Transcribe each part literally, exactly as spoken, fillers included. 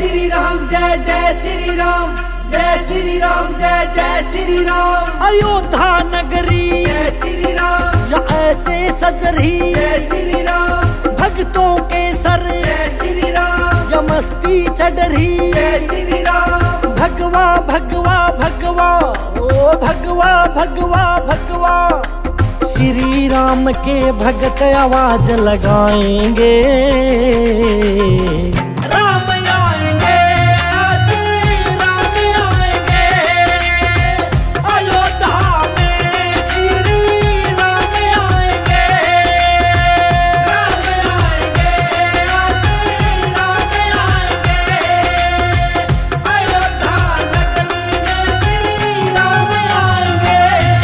श्री राम जय जय श्री राम, जय श्री राम जय जय श्री राम। अयोध्या नगरी जय श्री राम, या ऐसे सजरी जय श्री राम। भक्तों के सर जय श्री राम, या मस्ती चढ़री जय श्री राम। भगवा भगवा भगवा ओ भगवा भगवा भगवा। श्री राम के भक्त आवाज लगाएंगे, राम आएंगे आज राम आएंगे। अयोध्या में श्री राम आएंगे, राम आएंगे आज राम आएंगे। अयोध्या नगरी में श्री राम आएंगे।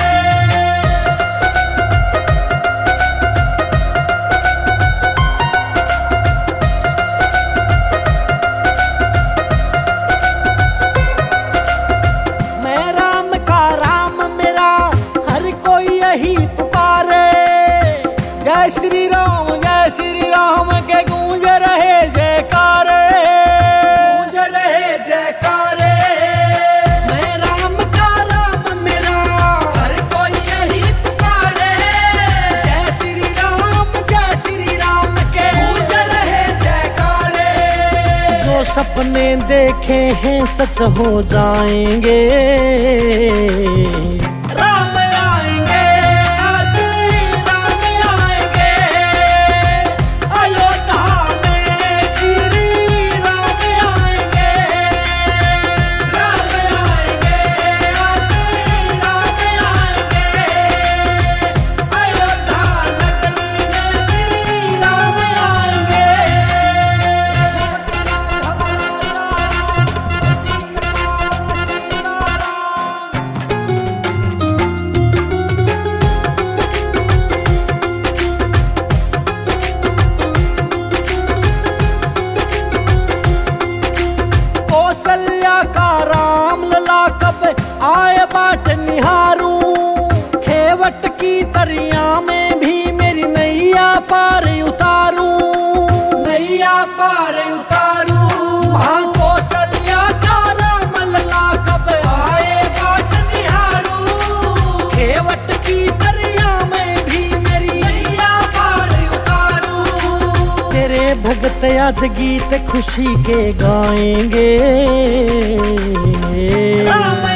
मैं राम का राम मेरा हर कोई यही पुकारे। जय श्री राम जय श्री राम के गूंज रहे जयकारे, गूंज रहे जयकारे। मैं राम का राम मेरा हर कोई यही पुकारे। जय श्री राम जय श्री राम के गूंज रहे जयकारे। जो सपने देखे हैं सच हो जाएंगे, राम आएंगे आज राम आएंगे। अयोध्या में श्री राम आएंगे, राम आएंगे आज राम आएंगे। अयोध्या नगरी में श्री राम आएंगे। कौशल्या का राम लला कब आए बाट निहारू। खेवट की दरिया में भी मेरी नैया पार उतारू, नैया पार उतारू। हाँ कौशल्या का राम लला कब आए बाट निहारू। खेवट की दरिया में भी मेरी नैया पार उतारू। तेरे भगत आज गीत खुशी के गाएंगे, राम